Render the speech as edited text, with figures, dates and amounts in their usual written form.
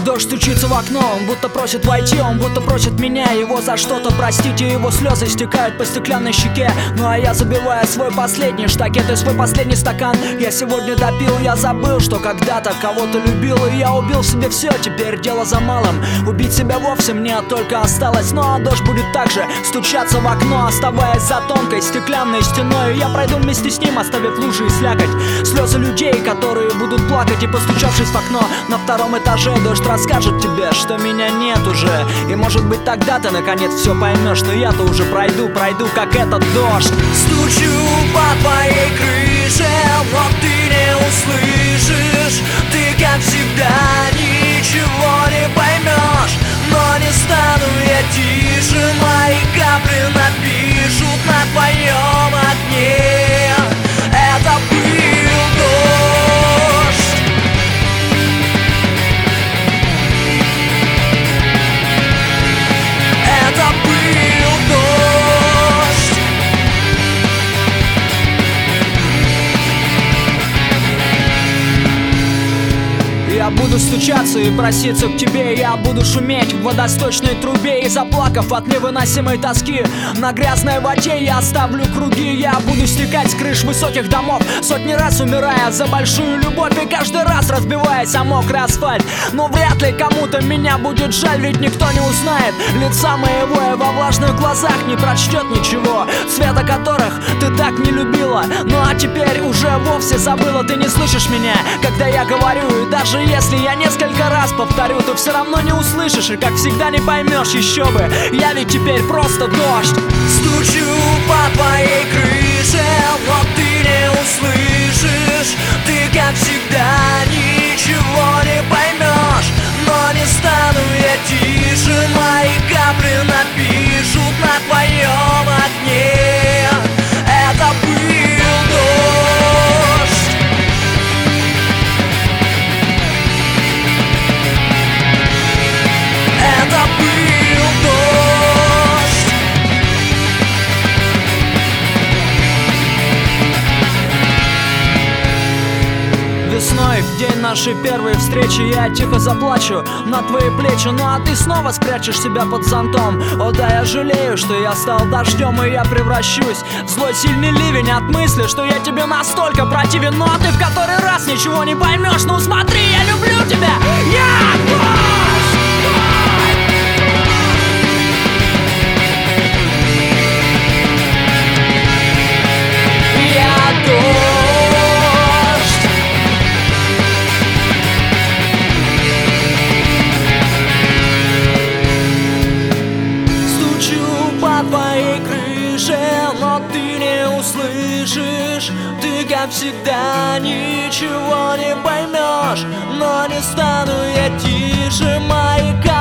Дождь стучится в окно, он будто просит войти, он будто просит меня его за что-то простить. И его слезы стекают по стеклянной щеке. Ну а я забиваю свой последний штакет и свой последний стакан. Я сегодня допил, я забыл, что когда-то кого-то любил. И я убил в себе все, теперь дело за малым. Убить себя вовсе мне только осталось. Ну а дождь будет также стучаться в окно, оставаясь за тонкой стеклянной стеной. И я пройду вместе с ним, оставив лужи и слякоть. Слезы людей, которые будут плакать. И постучавшись в окно на втором этаже, дождь расскажет тебе, что меня нет уже. И может быть тогда ты наконец все поймешь. Но я-то уже пройду, как этот дождь. Стучу по твоей крыше, но ты не услышишь. Ты, как всегда, ничего не поймешь. Но не стану я тише, мои капли напишут на твоем окне. Это был дождь. Это был дождь. Я буду стучаться и проситься к тебе. Я буду шуметь в водосточной трубе. И заплакав от невыносимой тоски, на грязной воде я оставлю круги. Я буду стекать с крыш высоких домов, сотни раз умирая за большую любовь. И каждый раз разбиваясь о мокрый асфальт. Но вряд ли кому-то меня будет жаль, ведь никто не узнает лица моего. И во влажных глазах не прочтет ничего, цвета которых ты так не любила. Ну а теперь уже вовсе забыла. Ты не слышишь меня, когда я говорю. И даже если я несколько раз повторю, ты все равно не услышишь. И как всегда не поймешь, еще бы. Я ведь теперь просто дождь. Стучу по твоей крыше, но ты не услышишь. Ты, как всегда, ничего не поймешь. Но не стану я тише, мои капли напишут на твоем окне. Это был дождь. Это был дождь. Весной, в день нашей первой встречи, я тихо заплачу на твои плечи. Ну а ты снова спрячешь себя под зонтом. О да, я жалею, что я стал дождем. И я превращусь в злой сильный ливень от мысли, что я тебе настолько противен. Ну а ты в который раз ничего не поймешь. Ну смотри, я люблю тебя. Я дождь. Я дождь. По твоей крыше, но ты не услышишь. Ты, как всегда, ничего не поймешь. Но не стану я тише, мои